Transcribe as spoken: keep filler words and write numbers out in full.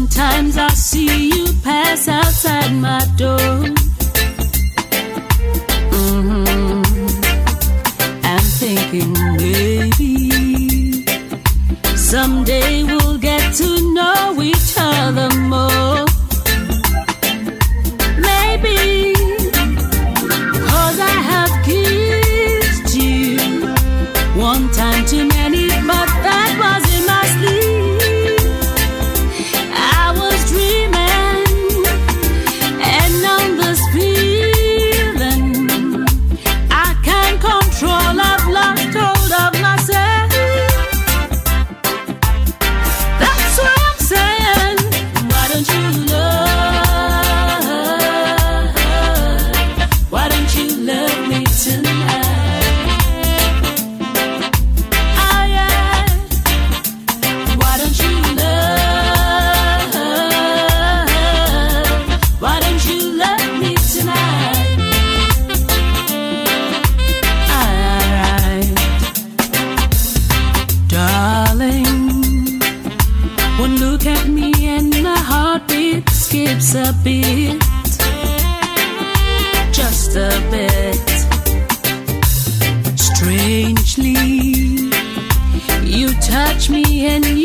Sometimes I see you pass outside my door. Mm-hmm. I'm thinking maybe someday we'll get to know each other more. Maybe 'cause I have kissed you one time too many, but that was in my sleep. I was dreaming and on this feeling I can't control. I've lost hold of myself. That's what I'm saying. Why don't you love? Why don't you love me tonight? Oh yeah. Why don't you love? Why don't you love me tonight? Alright, darling. One look at me and my heartbeat skips a beat, just a bit. Strangely, you touch me and